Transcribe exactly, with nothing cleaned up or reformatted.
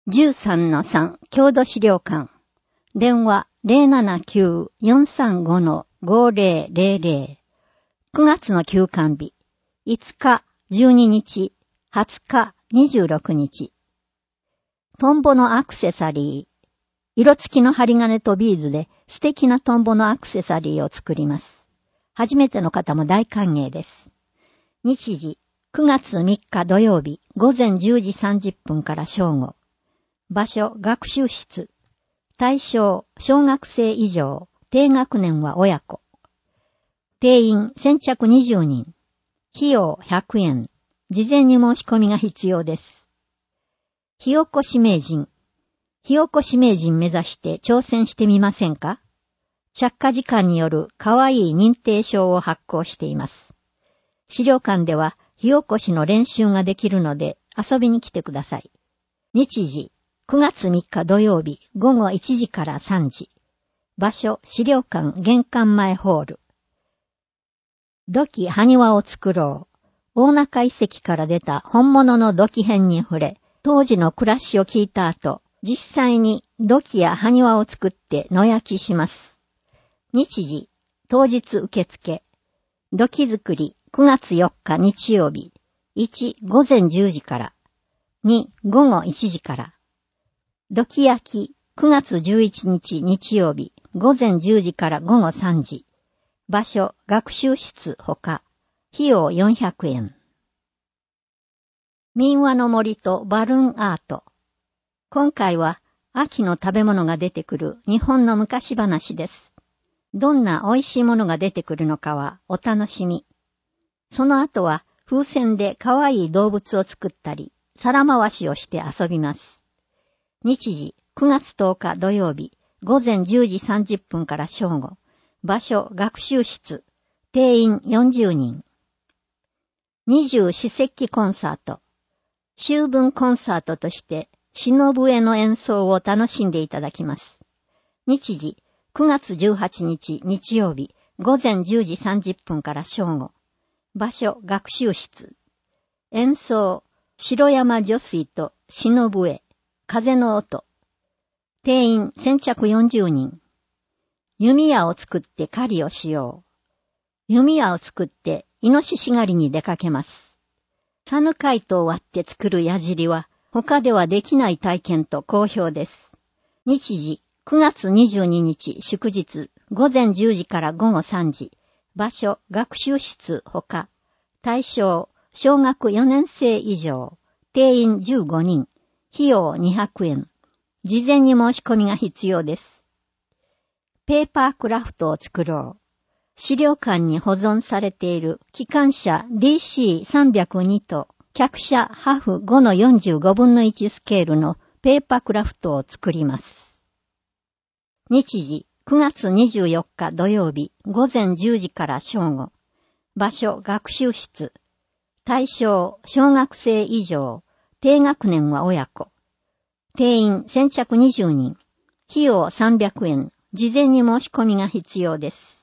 じゅうさんのさん 郷土資料館。電話 ゼロななきゅう よんさんご ごゼロゼロゼロ。くがつの休館日。いつか、じゅうににち、はつか、にじゅうろくにち。トンボのアクセサリー。色付きの針金とビーズで素敵なトンボのアクセサリーを作ります。初めての方も大歓迎です。日時、くがつみっか土曜日、ごぜんじゅうじさんじゅっぷんから正午。場所、学習室。対象、小学生以上、低学年は親子。定員、先着にじゅうにん。費用ひゃくえん。事前に申し込みが必要です。火起こし名人。火起こし名人目指して挑戦してみませんか？着火時間によるかわいい認定証を発行しています。資料館では火起こしの練習ができるので遊びに来てください。日時、くがつみっか土曜日ごごいちじからさんじ。場所、資料館玄関前ホール。土器埴輪を作ろう。大中遺跡から出た本物の土器片に触れ、当時の暮らしを聞いた後、実際に土器や埴輪を作って野焼きします。日時、当日受付。土器作りくがつよっか日曜日。いち、ごぜんじゅうじから。に、ごごいちじから。土器焼きくがつじゅういちにち日曜日。ごぜんじゅうじからごごさんじ。場所、学習室ほか。費用よんひゃくえん。民話の森とバルーンアート。今回は秋の食べ物が出てくる日本の昔話です。どんな美味しいものが出てくるのかはお楽しみ。その後は風船で可愛い動物を作ったり、皿回しをして遊びます。日時、くがつとおか土曜日、ごぜんじゅうじさんじゅっぷんから正午。場所、学習室。定員よんじゅうにん。二十四節気コンサート。秋分コンサートとして、篠笛の演奏を楽しんでいただきます。日時、くがつじゅうはちにち日曜日、ごぜんじゅうじさんじゅっぷんから正午。場所、学習室。演奏、城山女水と篠笛。風の音。定員先着よんじゅうにん。弓矢を作って狩りをしよう。弓矢を作ってイノシシ狩りに出かけます。サヌカイトを割って作る矢尻は他ではできない体験と好評です。日時くがつにじゅうににち祝日ごぜんじゅうじからごごさんじ。場所学習室ほか。対象小学よねんせい以上。定員じゅうごにん。費用にひゃくえん。事前に申し込みが必要です。ペーパークラフトを作ろう。資料館に保存されている機関車 ディーシーさんびゃくに と客車ハフ ごのよんじゅうごぶんのいち スケールのペーパークラフトを作ります。日時くがつにじゅうよっか土曜日ごぜんじゅうじから正午。場所学習室。対象小学生以上。低学年は親子。定員先着にじゅうにん。費用さんびゃくえん。事前に申し込みが必要です。